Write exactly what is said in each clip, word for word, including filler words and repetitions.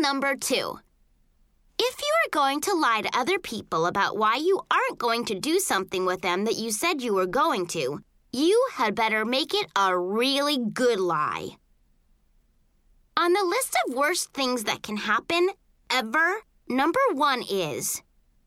number two. If you are going to lie to other people about why you aren't going to do something with them that you said you were going to, you had better make it a really good lie. On the list of worst things that can happen ever, number one is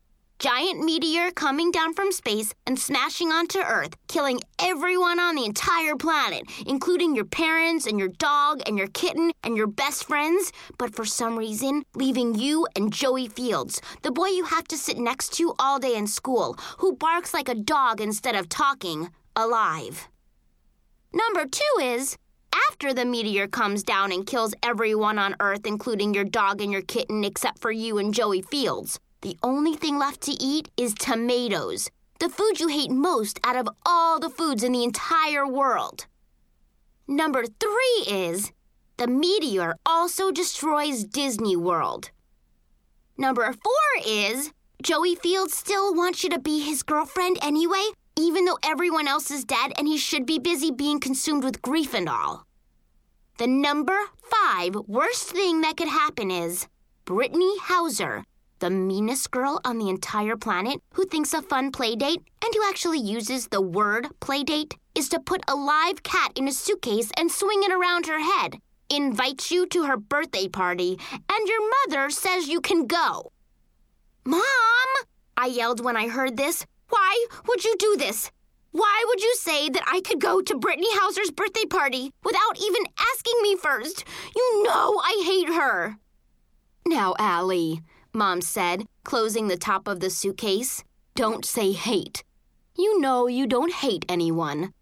giant meteor coming down from space and smashing onto Earth, killing everyone on the entire planet, including your parents and your dog and your kitten and your best friends, but for some reason, leaving you and Joey Fields, the boy you have to sit next to all day in school, who barks like a dog instead of talking, alive. Number two is, after the meteor comes down and kills everyone on Earth, including your dog and your kitten, except for you and Joey Fields, the only thing left to eat is tomatoes, the food you hate most out of all the foods in the entire world. Number three is, the meteor also destroys Disney World. Number four is, Joey Fields still wants you to be his girlfriend anyway, even though everyone else is dead and he should be busy being consumed with grief and all. The number five worst thing that could happen is Brittany Hauser, the meanest girl on the entire planet who thinks a fun play date, and who actually uses the word play date, is to put a live cat in a suitcase and swing it around her head, invites you to her birthday party, and your mother says you can go. Mom! I yelled when I heard this. Why would you do this? Why would you say that I could go to Brittany Hauser's birthday party without even asking me first? You know I hate her. Now, Allie, Mom said, closing the top of the suitcase, don't say hate. You know you don't hate anyone.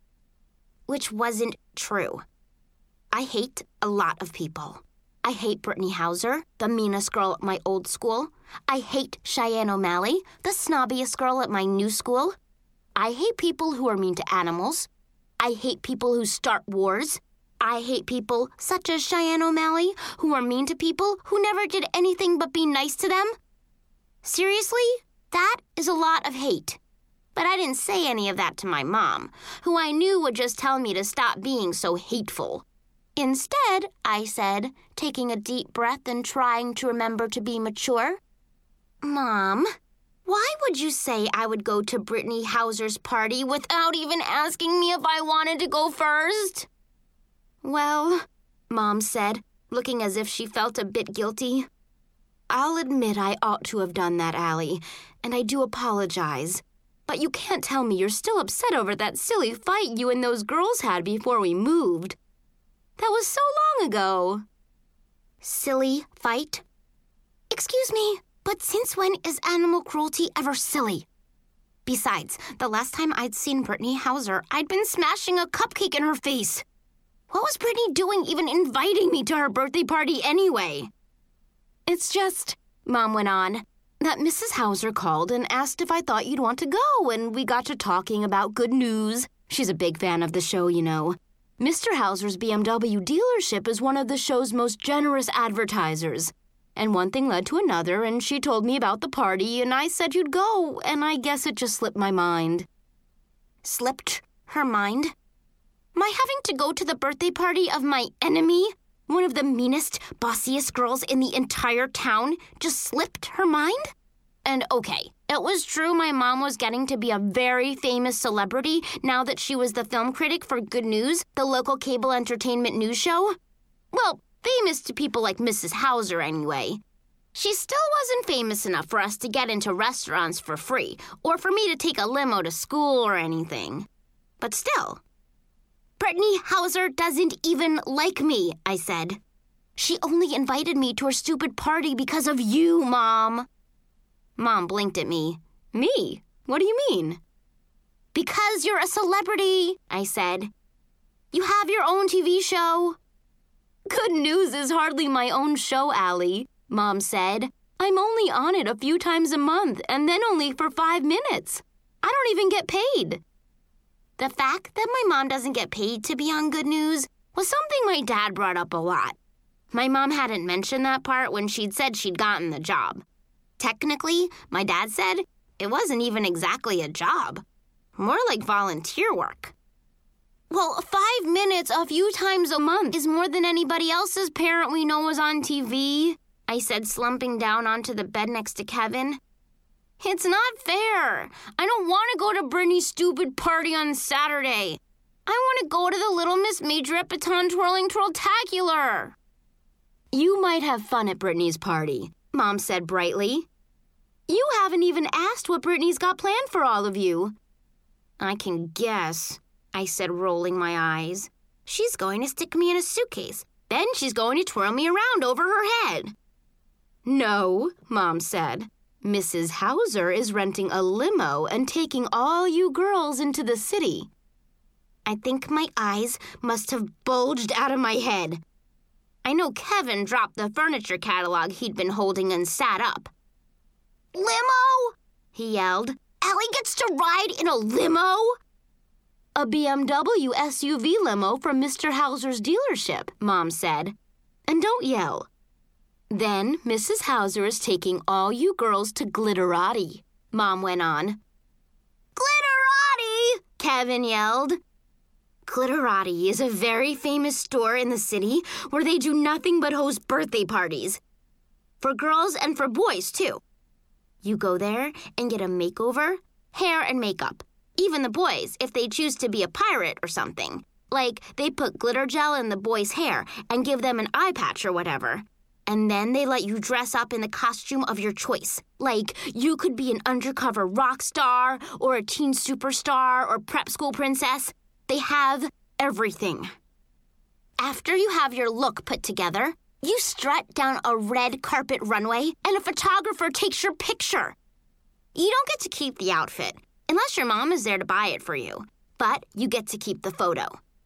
Which wasn't true. I hate a lot of people. I hate Brittany Hauser, the meanest girl at my old school. I hate Cheyenne O'Malley, the snobbiest girl at my new school. I hate people who are mean to animals. I hate people who start wars. I hate people, such as Cheyenne O'Malley, who are mean to people who never did anything but be nice to them. Seriously, that is a lot of hate. But I didn't say any of that to my mom, who I knew would just tell me to stop being so hateful. Instead, I said, taking a deep breath and trying to remember to be mature, Mom, why would you say I would go to Brittany Hauser's party without even asking me if I wanted to go first? Well, Mom said, looking as if she felt a bit guilty. I'll admit I ought to have done that, Allie, and I do apologize. But you can't tell me you're still upset over that silly fight you and those girls had before we moved. That was so long ago. Silly fight? Excuse me, but since when is animal cruelty ever silly? Besides, the last time I'd seen Brittany Hauser, I'd been smashing a cupcake in her face. What was Brittany doing even inviting me to her birthday party anyway? It's just, Mom went on, that Missus Hauser called and asked if I thought you'd want to go, and we got to talking about Good News. She's a big fan of the show, you know. Mister Hauser's B M W dealership is one of the show's most generous advertisers. And one thing led to another, and she told me about the party, and I said you'd go, and I guess it just slipped my mind. Slipped her mind? My having to go to the birthday party of my enemy, one of the meanest, bossiest girls in the entire town, just slipped her mind? And okay, it was true my mom was getting to be a very famous celebrity now that she was the film critic for Good News, the local cable entertainment news show. Well, famous to people like Missus Hauser anyway. She still wasn't famous enough for us to get into restaurants for free, or for me to take a limo to school or anything. But still. Brittany Hauser doesn't even like me, I said. She only invited me to her stupid party because of you, Mom. Mom blinked at me. Me? What do you mean? Because you're a celebrity, I said. You have your own T V show. Good News is hardly my own show, Allie, Mom said. I'm only on it a few times a month, and then only for five minutes. I don't even get paid. The fact that my mom doesn't get paid to be on Good News was something my dad brought up a lot. My mom hadn't mentioned that part when she'd said she'd gotten the job. Technically, my dad said it wasn't even exactly a job. More like volunteer work. Well, five minutes a few times a month is more than anybody else's parent we know is on T V. I said, slumping down onto the bed next to Kevin. It's not fair. I don't want to go to Brittany's stupid party on Saturday. I want to go to the Little Miss Majorette Baton Twirling Twirltacular. You might have fun at Brittany's party, Mom said brightly. You haven't even asked what Brittany's got planned for all of you. I can guess, I said, rolling my eyes. She's going to stick me in a suitcase. Then she's going to twirl me around over her head. No, Mom said. Missus Hauser is renting a limo and taking all you girls into the city. I think my eyes must have bulged out of my head. I know Kevin dropped the furniture catalog he'd been holding and sat up. Limo? He yelled. Ellie gets to ride in a limo? A B M W S U V limo from Mister Hauser's dealership, Mom said. And don't yell. Then Missus Hauser is taking all you girls to Glitterati, Mom went on. Glitterati! Kevin yelled. Glitterati is a very famous store in the city where they do nothing but host birthday parties. For girls and for boys, too. You go there and get a makeover, hair and makeup. Even the boys, if they choose to be a pirate or something. Like, they put glitter gel in the boys' hair and give them an eye patch or whatever. And then they let you dress up in the costume of your choice. Like, you could be an undercover rock star or a teen superstar or prep school princess. They have everything. After you have your look put together, you strut down a red carpet runway and a photographer takes your picture. You don't get to keep the outfit, unless your mom is there to buy it for you. But you get to keep the photo.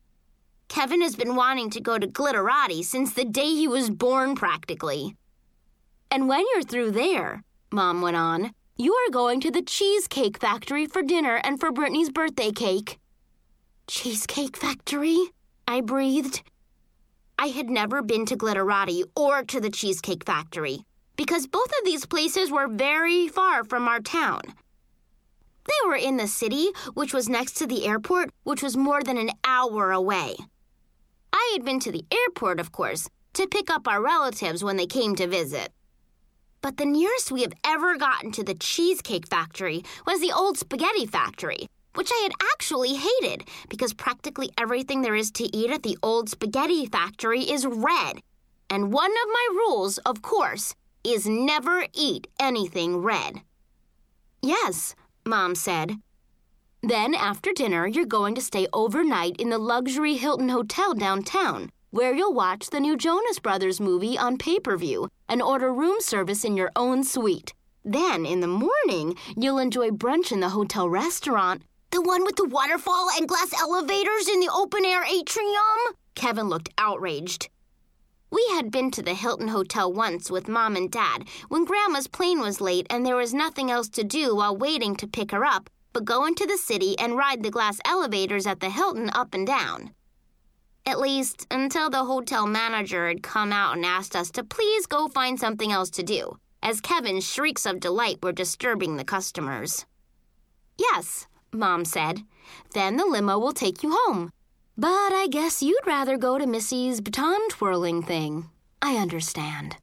Kevin has been wanting to go to Glitterati since the day he was born, practically. And when you're through there, Mom went on, you are going to the Cheesecake Factory for dinner and for Brittany's birthday cake. Cheesecake Factory? I breathed. I had never been to Glitterati or to the Cheesecake Factory, because both of these places were very far from our town. They were in the city, which was next to the airport, which was more than an hour away. I had been to the airport, of course, to pick up our relatives when they came to visit. But the nearest we have ever gotten to the Cheesecake Factory was the old spaghetti factory, which I had actually hated because practically everything there is to eat at the old spaghetti factory is red. And one of my rules, of course, is never eat anything red. Yes, Mom said. Then, after dinner, you're going to stay overnight in the luxury Hilton Hotel downtown, where you'll watch the new Jonas Brothers movie on pay-per-view and order room service in your own suite. Then, in the morning, you'll enjoy brunch in the hotel restaurant. The one with the waterfall and glass elevators in the open-air atrium? Kevin looked outraged. We had been to the Hilton Hotel once with Mom and Dad when Grandma's plane was late and there was nothing else to do while waiting to pick her up but go into the city and ride the glass elevators at the Hilton up and down. At least, until the hotel manager had come out and asked us to please go find something else to do, as Kevin's shrieks of delight were disturbing the customers. Yes, Mom said. Then the limo will take you home. But I guess you'd rather go to Missy's baton twirling thing. I understand.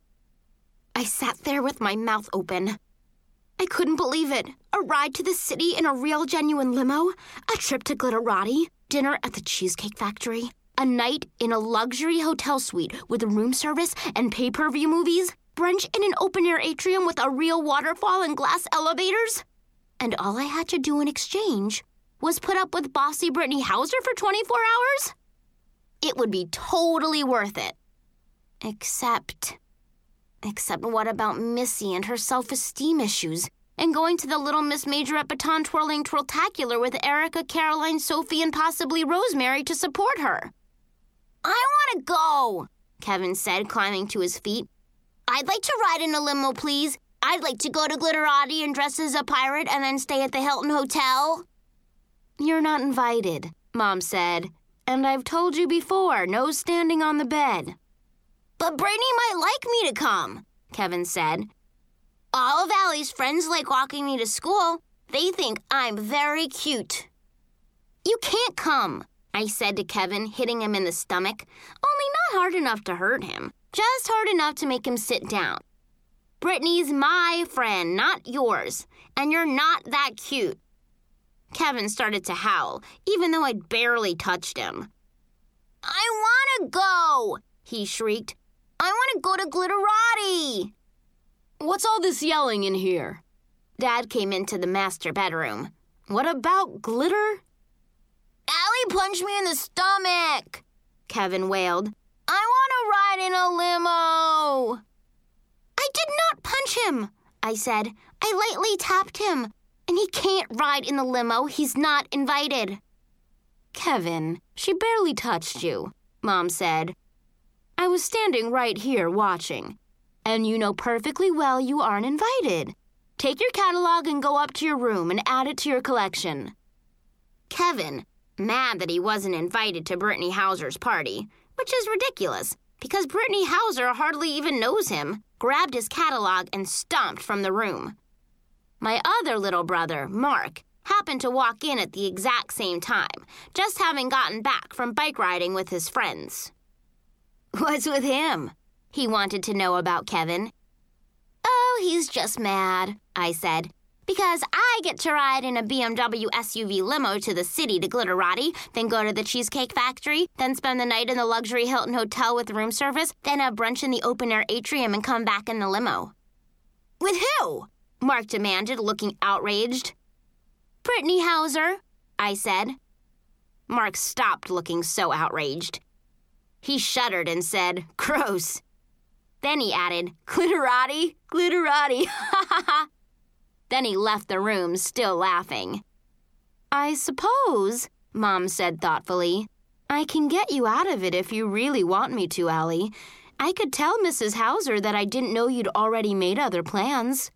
I sat there with my mouth open. I couldn't believe it. A ride to the city in a real genuine limo, a trip to Glitterati, dinner at the Cheesecake Factory, a night in a luxury hotel suite with room service and pay-per-view movies, brunch in an open-air atrium with a real waterfall and glass elevators. And all I had to do in exchange was put up with bossy Brittany Hauser for twenty-four hours? It would be totally worth it. Except... Except what about Missy and her self-esteem issues? And going to the Little Miss Majorette Baton Twirling Twirltacular with Erica, Caroline, Sophie, and possibly Rosemary to support her. I want to go, Kevin said, climbing to his feet. I'd like to ride in a limo, please. I'd like to go to Glitterati and dress as a pirate and then stay at the Hilton Hotel. You're not invited, Mom said. And I've told you before, no standing on the bed. But Brittany might like me to come, Kevin said. All of Allie's friends like walking me to school. They think I'm very cute. You can't come, I said to Kevin, hitting him in the stomach. Only not hard enough to hurt him, just hard enough to make him sit down. Brittany's my friend, not yours, and you're not that cute. Kevin started to howl, even though I'd barely touched him. I want to go, he shrieked. I want to go to Glitterati. What's all this yelling in here? Dad came into the master bedroom. What about glitter? Allie punched me in the stomach, Kevin wailed. I want to ride in a limo. I did not punch him, I said. I lightly tapped him, and he can't ride in the limo. He's not invited. Kevin, she barely touched you, Mom said. I was standing right here watching, and you know perfectly well you aren't invited. Take your catalog and go up to your room and add it to your collection. Kevin, mad that he wasn't invited to Brittany Hauser's party, which is ridiculous, because Brittany Hauser hardly even knows him, grabbed his catalog and stomped from the room. My other little brother, Mark, happened to walk in at the exact same time, just having gotten back from bike riding with his friends. What's with him? He wanted to know about Kevin. Oh, he's just mad, I said, because I get to ride in a B M W S U V limo to the city to Glitterati, then go to the Cheesecake Factory, then spend the night in the luxury Hilton Hotel with room service, then have brunch in the open-air atrium and come back in the limo. With who? Mark demanded, looking outraged. Brittany Hauser, I said. Mark stopped looking so outraged. He shuddered and said, gross. Then he added, Glitterati, Glitterati, ha ha ha. Then he left the room, still laughing. I suppose, Mom said thoughtfully, I can get you out of it if you really want me to, Allie. I could tell Missus Hauser that I didn't know you'd already made other plans.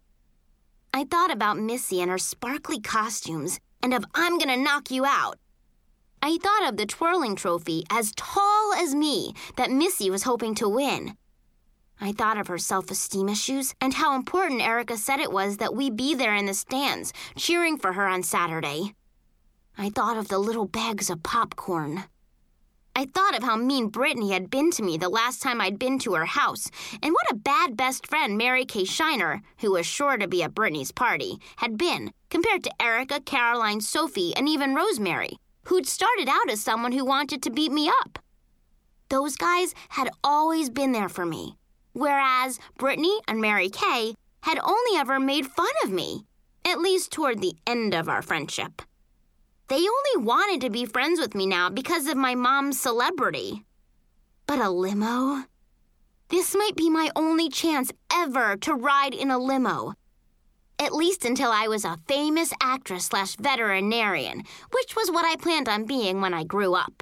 I thought about Missy and her sparkly costumes, and of I'm gonna knock you out. I thought of the twirling trophy as tall as me that Missy was hoping to win. I thought of her self-esteem issues and how important Erica said it was that we be there in the stands, cheering for her on Saturday. I thought of the little bags of popcorn. I thought of how mean Brittany had been to me the last time I'd been to her house, and what a bad best friend Mary Kay Shiner, who was sure to be at Brittany's party, had been, compared to Erica, Caroline, Sophie, and even Rosemary, who'd started out as someone who wanted to beat me up. Those guys had always been there for me, whereas Brittany and Mary Kay had only ever made fun of me, at least toward the end of our friendship. They only wanted to be friends with me now because of my mom's celebrity. But a limo? This might be my only chance ever to ride in a limo. At least until I was a famous actress slash veterinarian, which was what I planned on being when I grew up.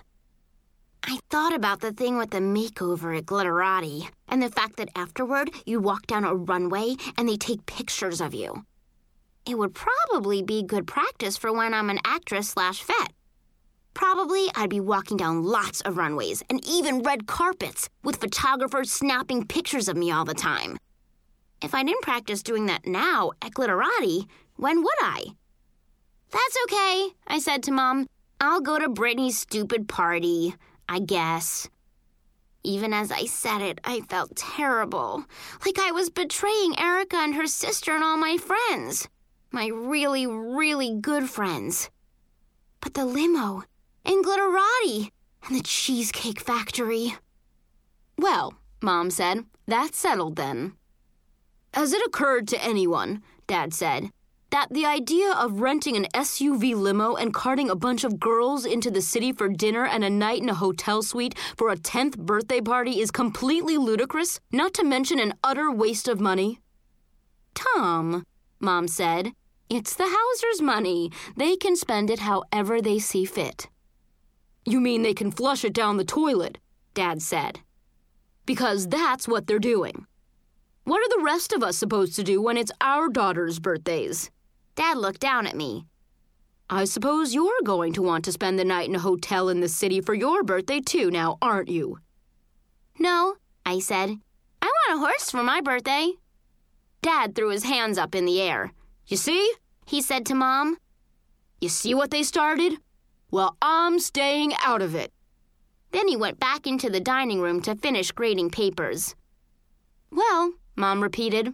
I thought about the thing with the makeover at Glitterati, and the fact that afterward you walk down a runway and they take pictures of you. It would probably be good practice for when I'm an actress slash vet. Probably I'd be walking down lots of runways and even red carpets with photographers snapping pictures of me all the time. If I didn't practice doing that now at Glitterati, when would I? That's okay, I said to Mom. I'll go to Brittany's stupid party, I guess. Even as I said it, I felt terrible, like I was betraying Erica and her sister and all my friends. My really, really good friends. But the limo, and Glitterati, and the Cheesecake Factory. Well, Mom said, that's settled then. Has it occurred to anyone, Dad said, that the idea of renting an S U V limo and carting a bunch of girls into the city for dinner and a night in a hotel suite for a tenth birthday party is completely ludicrous, not to mention an utter waste of money? Tom, Mom said, it's the Hausers' money. They can spend it however they see fit. You mean they can flush it down the toilet, Dad said. Because that's what they're doing. What are the rest of us supposed to do when it's our daughters' birthdays? Dad looked down at me. I suppose you're going to want to spend the night in a hotel in the city for your birthday too now, aren't you? No, I said. I want a horse for my birthday. Dad threw his hands up in the air. You see? He said to Mom. You see what they started? Well, I'm staying out of it. Then he went back into the dining room to finish grading papers. Well, Mom repeated,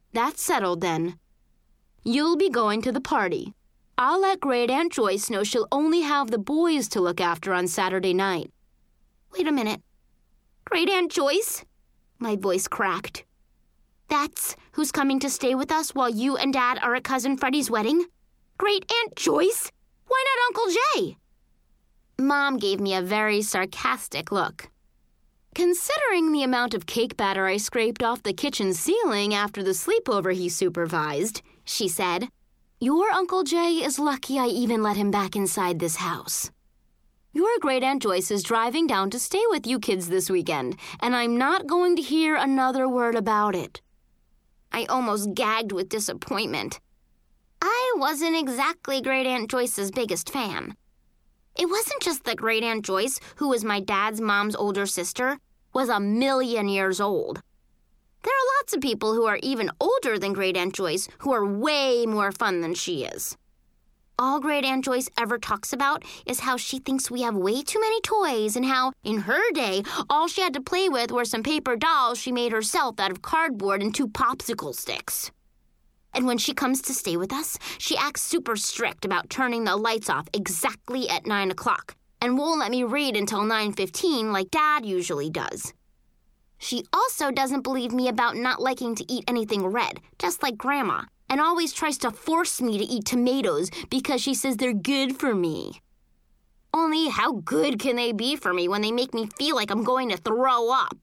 That's settled then. You'll be going to the party. I'll let Great Aunt Joyce know she'll only have the boys to look after on Saturday night." Wait a minute. Great Aunt Joyce? My voice cracked. That's who's coming to stay with us while you and Dad are at Cousin Freddie's wedding? Great Aunt Joyce? Why not Uncle Jay? Mom gave me a very sarcastic look. Considering the amount of cake batter I scraped off the kitchen ceiling after the sleepover he supervised, she said, "Your Uncle Jay is lucky I even let him back inside this house. Your Great Aunt Joyce is driving down to stay with you kids this weekend, and I'm not going to hear another word about it." I almost gagged with disappointment. I wasn't exactly Great Aunt Joyce's biggest fan. It wasn't just that Great Aunt Joyce, who was my dad's mom's older sister, was a million years old. There are lots of people who are even older than Great Aunt Joyce who are way more fun than she is. All Great Aunt Joyce ever talks about is how she thinks we have way too many toys and how, in her day, all she had to play with were some paper dolls she made herself out of cardboard and two popsicle sticks. And when she comes to stay with us, she acts super strict about turning the lights off exactly at nine o'clock and won't let me read until nine fifteen like Dad usually does. She also doesn't believe me about not liking to eat anything red, just like Grandma, and always tries to force me to eat tomatoes because she says they're good for me. Only how good can they be for me when they make me feel like I'm going to throw up?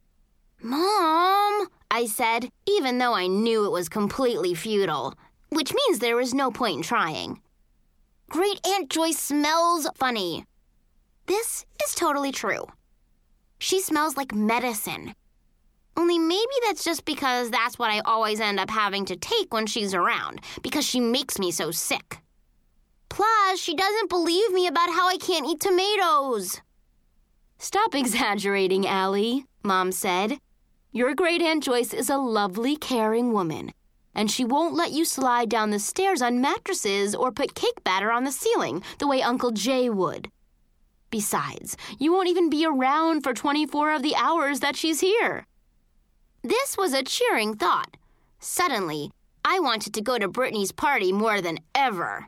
"Mom," I said, even though I knew it was completely futile, which means there was no point in trying. "Great Aunt Joyce smells funny." This is totally true. She smells like medicine. Only maybe that's just because that's what I always end up having to take when she's around, because she makes me so sick. Plus, she doesn't believe me about how I can't eat tomatoes. "Stop exaggerating, Allie," Mom said. "Your Great Aunt Joyce is a lovely, caring woman, and she won't let you slide down the stairs on mattresses or put cake batter on the ceiling the way Uncle Jay would. Besides, you won't even be around for twenty-four of the hours that she's here." This was a cheering thought. Suddenly, I wanted to go to Brittany's party more than ever.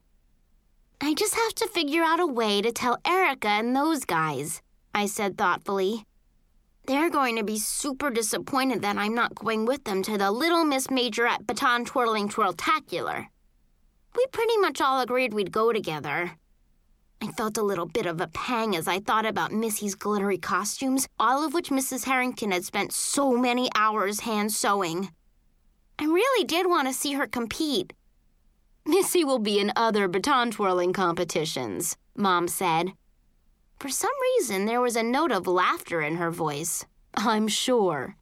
"I just have to figure out a way to tell Erica and those guys," I said thoughtfully. "They're going to be super disappointed that I'm not going with them to the Little Miss Majorette Baton Twirling Twirltacular. We pretty much all agreed we'd go together." I felt a little bit of a pang as I thought about Missy's glittery costumes, all of which Missus Harrington had spent so many hours hand-sewing. I really did want to see her compete. "Missy will be in other baton twirling competitions," Mom said. For some reason, there was a note of laughter in her voice. "I'm sure."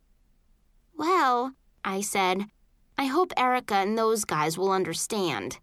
"Well," I said, "I hope Erica and those guys will understand."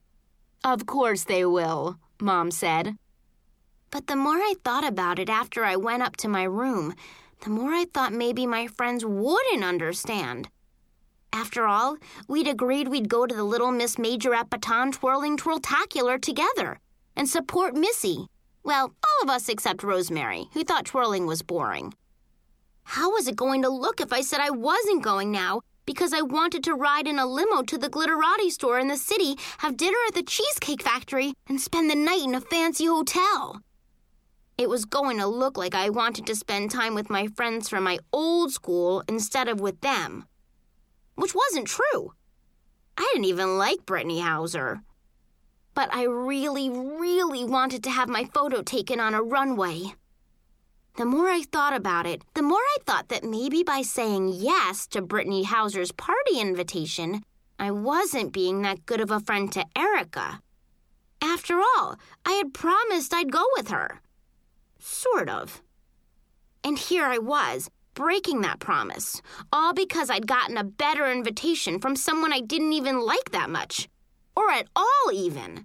"Of course they will," Mom said. But the more I thought about it after I went up to my room, the more I thought maybe my friends wouldn't understand. After all, we'd agreed we'd go to the Little Miss Majorette Baton Twirling Twirltacular together and support Missy. Well, all of us except Rosemary, who thought twirling was boring. How was it going to look if I said I wasn't going now because I wanted to ride in a limo to the Glitterati store in the city, have dinner at the Cheesecake Factory, and spend the night in a fancy hotel? It was going to look like I wanted to spend time with my friends from my old school instead of with them. Which wasn't true. I didn't even like Brittany Hauser. But I really, really wanted to have my photo taken on a runway. The more I thought about it, the more I thought that maybe by saying yes to Brittany Hauser's party invitation, I wasn't being that good of a friend to Erica. After all, I had promised I'd go with her. Sort of. And here I was, breaking that promise, all because I'd gotten a better invitation from someone I didn't even like that much. Or at all, even.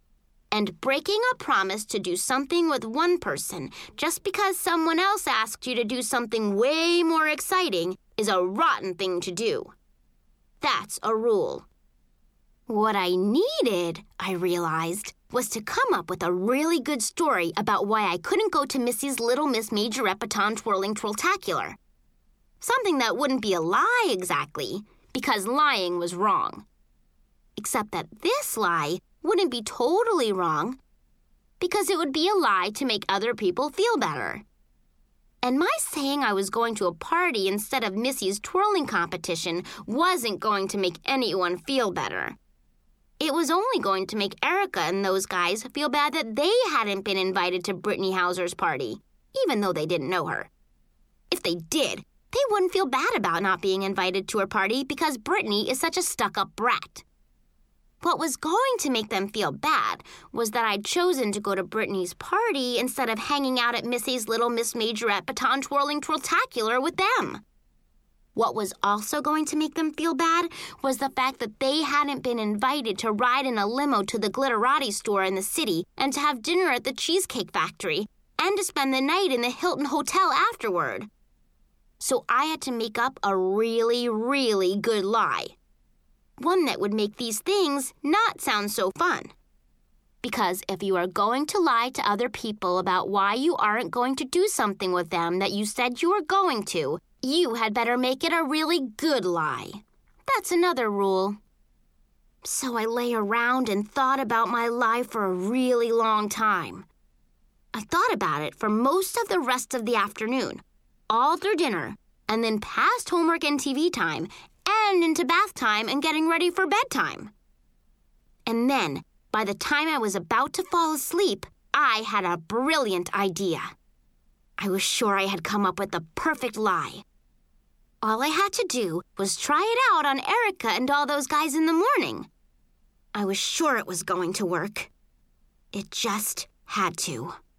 And breaking a promise to do something with one person just because someone else asked you to do something way more exciting is a rotten thing to do. That's a rule. What I needed, I realized, was to come up with a really good story about why I couldn't go to Missy's Little Miss Majorette Baton Twirling Twirltacular. Something that wouldn't be a lie exactly, because lying was wrong. Except that this lie wouldn't be totally wrong, because it would be a lie to make other people feel better. And my saying I was going to a party instead of Missy's twirling competition wasn't going to make anyone feel better. It was only going to make Erica and those guys feel bad that they hadn't been invited to Brittany Hauser's party, even though they didn't know her. If they did, they wouldn't feel bad about not being invited to her party because Brittany is such a stuck-up brat. What was going to make them feel bad was that I'd chosen to go to Brittany's party instead of hanging out at Missy's Little Miss Majorette baton twirling twirltacular with them. What was also going to make them feel bad was the fact that they hadn't been invited to ride in a limo to the Glitterati store in the city and to have dinner at the Cheesecake Factory and to spend the night in the Hilton Hotel afterward. So I had to make up a really, really good lie. One that would make these things not sound so fun. Because if you are going to lie to other people about why you aren't going to do something with them that you said you were going to, you had better make it a really good lie. That's another rule. So I lay around and thought about my lie for a really long time. I thought about it for most of the rest of the afternoon, all through dinner, and then past homework and T V time, and into bath time and getting ready for bedtime. And then, by the time I was about to fall asleep, I had a brilliant idea. I was sure I had come up with the perfect lie. All I had to do was try it out on Erica and all those guys in the morning. I was sure it was going to work. It just had to.